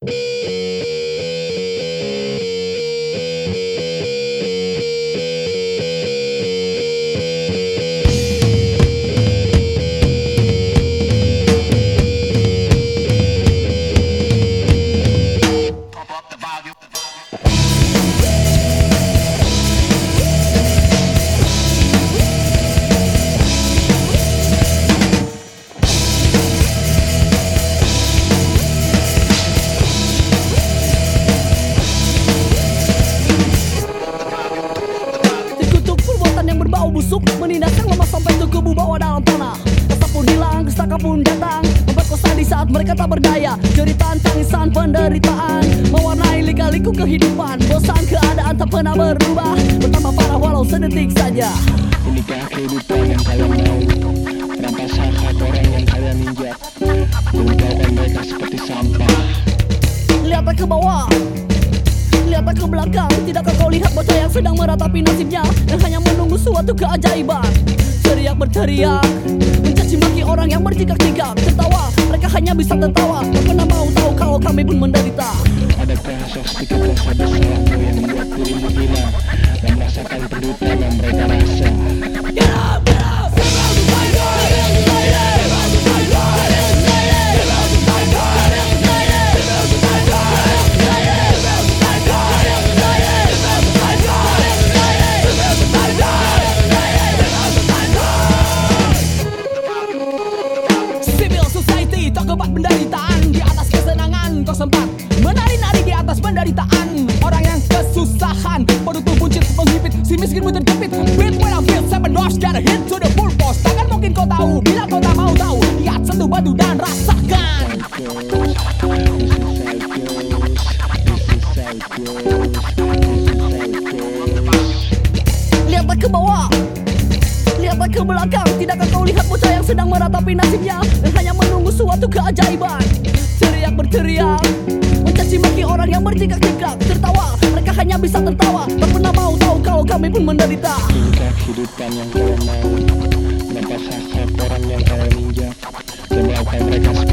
Bau busuk menindas yang lemah sampai ke kubu bawah dalam tanah. Rasa pun hilang, kestaka pun datang, memperkosa di saat mereka tak berdaya. Jeritan tangisan penderitaan mewarnai lika-liku kehidupan. Bosan keadaan tak pernah berubah, bertambah parah walau sedetik saja. Inikah kehidupan yang kalian mau? Rampas hak orang yang kalian injak, meninggalkan mereka seperti sampah. Lihatlah ke bawah, lihatlah ke belakang. Tidakkah kau lihat bocah yang sedang meratapi nasibnya, yang hanya menunggu suatu keajaiban? Teriak berteriak, mencaci maki orang yang berjingkak-jingkak. Tertawa, mereka hanya bisa tertawa, tak pernah mau tahu kalau kami pun menderita. Adakah sedikit rasa bersalahmu yang membuat dirimu hina dan merasakan penderitaan yang mereka rasa? Kebat penderitaan di atas kesenangan, kau sempat menari-nari di atas penderitaan. Orang yang kesusahan, penutup buncit menghipit, si miskin pun terjepit. Beat when I feel 7 doors, gotta hit to the full force. Takkan mungkin kau tahu, bila kau tak mau tahu, lihat sentuh batu dan rasakan. Lihatlah ke bawah, lihatlah ke belakang. Tidakkah kau lihat bocah yang sedang meratapi nasibnya, dan hanya menunggu suatu keajaiban? Teriak berteriak, mencaci maki orang yang berjingkak-jingkak. Tertawa, mereka hanya bisa tertawa, tak pernah mau tahu kalau kami pun menderita. Inikah kehidupan yang kalian mau? Menampas hak orang yang kalian injak, dan melakukan mereka seperti